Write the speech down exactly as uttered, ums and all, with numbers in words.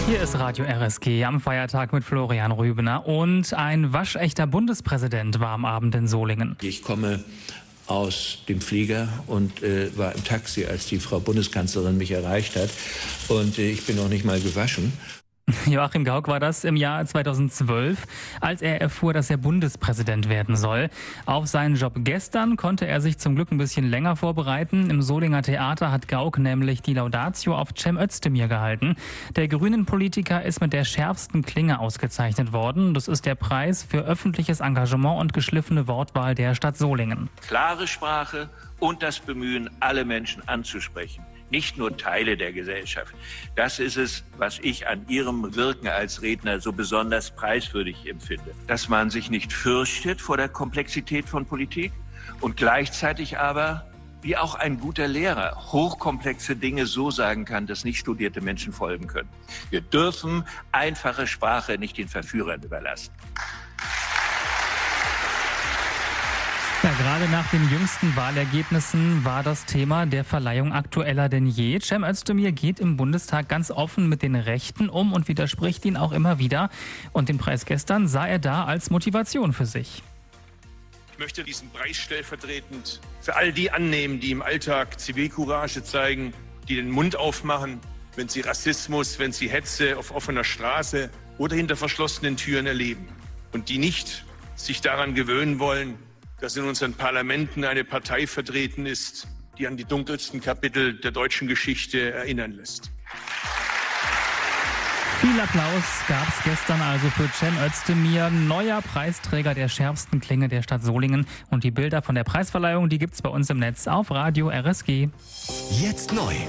Hier ist Radio R S G am Feiertag mit Florian Rübener und ein waschechter Bundespräsident war am Abend in Solingen. Ich komme aus dem Flieger und äh, war im Taxi, als die Frau Bundeskanzlerin mich erreicht hat, und äh, ich bin noch nicht mal gewaschen. Joachim Gauck war das im Jahr zweitausendzwölf, als er erfuhr, dass er Bundespräsident werden soll. Auf seinen Job gestern konnte er sich zum Glück ein bisschen länger vorbereiten. Im Solinger Theater hat Gauck nämlich die Laudatio auf Cem Özdemir gehalten. Der Grünen-Politiker ist mit der schärfsten Klinge ausgezeichnet worden. Das ist der Preis für öffentliches Engagement und geschliffene Wortwahl der Stadt Solingen. Klare Sprache und das Bemühen, alle Menschen anzusprechen. Nicht nur Teile der Gesellschaft. Das ist es, was ich an Ihrem Wirken als Redner so besonders preiswürdig empfinde. Dass man sich nicht fürchtet vor der Komplexität von Politik und gleichzeitig aber, wie auch ein guter Lehrer, hochkomplexe Dinge so sagen kann, dass nicht studierte Menschen folgen können. Wir dürfen einfache Sprache nicht den Verführern überlassen. Ja, gerade nach den jüngsten Wahlergebnissen war das Thema der Verleihung aktueller denn je. Cem Özdemir geht im Bundestag ganz offen mit den Rechten um und widerspricht ihnen auch immer wieder. Und den Preis gestern sah er da als Motivation für sich. Ich möchte diesen Preis stellvertretend für all die annehmen, die im Alltag Zivilcourage zeigen, die den Mund aufmachen, wenn sie Rassismus, wenn sie Hetze auf offener Straße oder hinter verschlossenen Türen erleben. Und die nicht sich daran gewöhnen wollen, dass in unseren Parlamenten eine Partei vertreten ist, die an die dunkelsten Kapitel der deutschen Geschichte erinnern lässt. Viel Applaus gab es gestern also für Cem Özdemir, neuer Preisträger der schärfsten Klinge der Stadt Solingen. Und die Bilder von der Preisverleihung, die gibt's bei uns im Netz auf Radio R S G. Jetzt neu.